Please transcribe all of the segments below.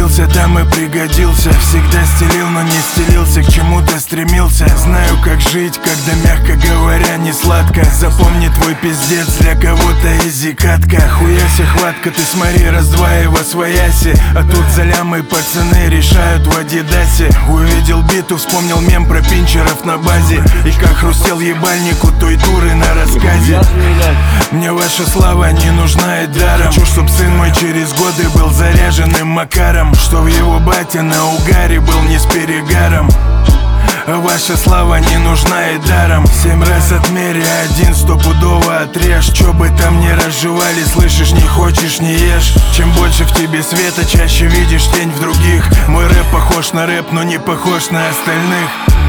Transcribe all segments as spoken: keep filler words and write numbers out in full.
родился, там и пригодился. Всегда стелил, но не стелился, к чему-то стремился. Знаю, как жить, когда, мягко говоря, не сладко. Запомни, твой пиздец для кого-то изи катка. Хуяся хватка, ты смотри, раз-два и восвояси. А тут за лямы пацаны решают в Адидасе. Увидел биту, вспомнил мем про пинчеров на базе. И как хрустел ебальник у той дуры на рассказе. Мне ваша слава не нужна и даром. Хочу, чтоб сын мой через годы был заряженным Макаром. Что в его бате на угаре был не с перегаром. А ваша слава не нужна и даром. Семь раз отмери, один стопудово отрежь. Чё бы там ни разжевали, слышишь, не хочешь, не ешь. Чем больше в тебе света, чаще видишь тень в других. Мой рэп похож на рэп, но не похож на остальных.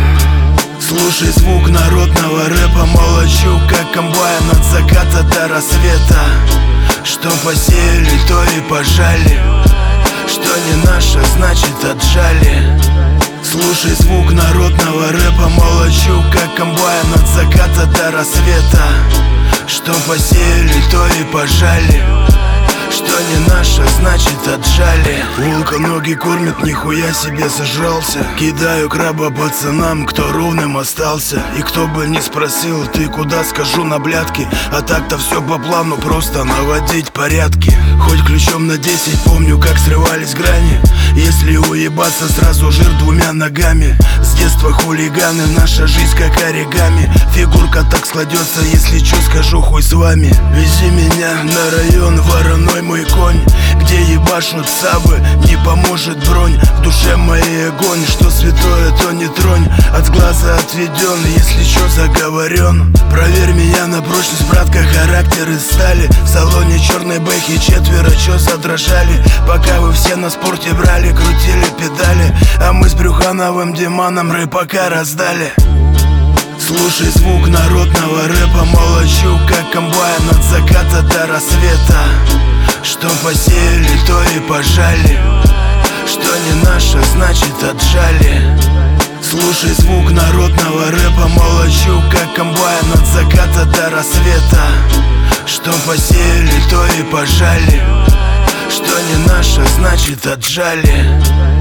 Слушай звук народного рэпа, молочу, как комбайн от заката до рассвета. Что посеяли, то и пожали. Что не наше, значит отжали. Слушай звук народного рэпа, молочу, как комбайн от заката до рассвета. Что посеяли, то и пожали. Что не наше, значит отжали. Волка ноги кормят, нихуя себе зажрался. Кидаю краба пацанам, кто ровным остался. И кто бы не спросил, ты куда, скажу на блядки. А так-то все по плану, просто наводить порядки. Хоть ключом на десять, помню, как срывались грани. Если уебаться, сразу жир двумя ногами. С детства хулиганы, наша жизнь как оригами. Фигурка так складется, если чё, скажу хуй с вами. Вези меня на район, вороной мой конь, где ебашут сабы, не поможет бронь. В душе моей огонь, что святое, то не тронь. От глаза отведен, если чё, заговорен. Проверь меня на прочность, братка, характер из стали. В салоне черной бэхи четверо, чё задрожали. Пока вы все на спорте брали, крутили педали, а мы с Брюхановым Диманом рэпака раздали. Слушай звук народного рэпа, молочу, как комбайн от заката до рассвета. Что посеяли, то и пожали. Что не наше, значит отжали. Слушай звук народного рэпа, молочу, как комбайн от заката до рассвета. Что посеяли, то и пожали. Что не наше, значит отжали.